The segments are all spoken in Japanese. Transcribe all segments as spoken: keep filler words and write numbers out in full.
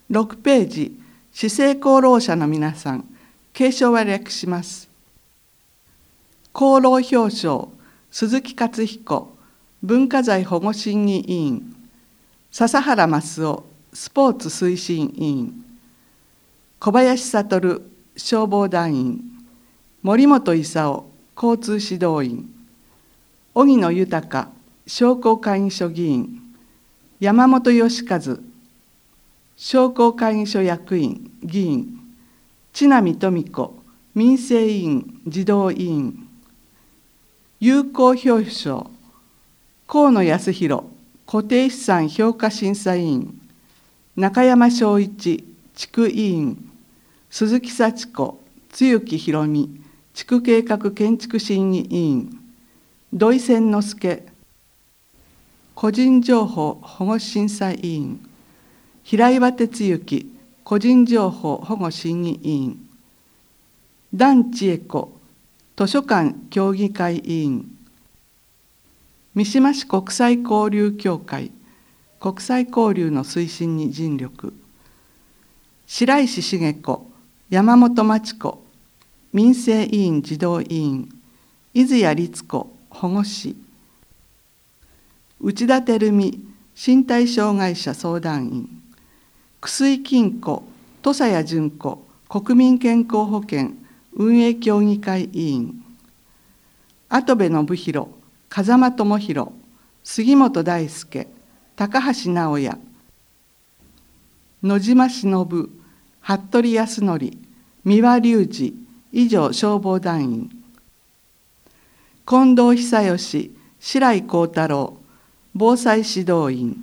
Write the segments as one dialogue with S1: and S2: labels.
S1: ろくページ、市政功労者の皆さん、継承は略します。功労表彰、鈴木勝彦、文化財保護審議委員、笹原益夫、スポーツ推進委員、小林悟、消防団員、森本勲、交通指導員、荻野豊、商工会議所議員、山本義和、商工会議所役員、議員、知波富子、民生委員、児童委員、有効表彰、河野康弘、固定資産評価審査委員、中山昭一、地区委員、鈴木幸子、露木博美、地区計画建築審議委員、土井千之助、個人情報保護審査委員、平岩哲之、個人情報保護審議委員、段千恵子、図書館協議会委員、三島市国際交流協会、国際交流の推進に尽力、白石茂子、山本真知子、民生委員児童委員、伊豆谷律子、保護士、内田照美、身体障害者相談員、楠井金子、土佐谷純子、国民健康保険運営協議会委員、跡部信弘、風間智弘、杉本大輔、高橋直也、野島忍、服部康則、三輪隆二、以上消防団員、近藤久義、白井幸太郎、防災指導員、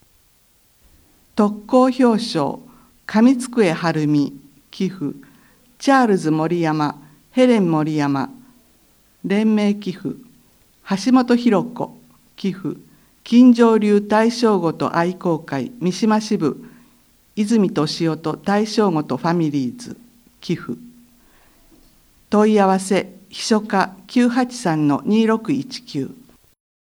S1: 特攻表彰、上机晴美、寄付、チャールズ森山、ヘレン森山、連盟寄付、橋本博子、寄付、金城流大正ごと愛好会三島支部、泉俊夫と大正ごとファミリーズ、寄付。問い合わせ、秘書課きゅうはちさんのにろくいちきゅう。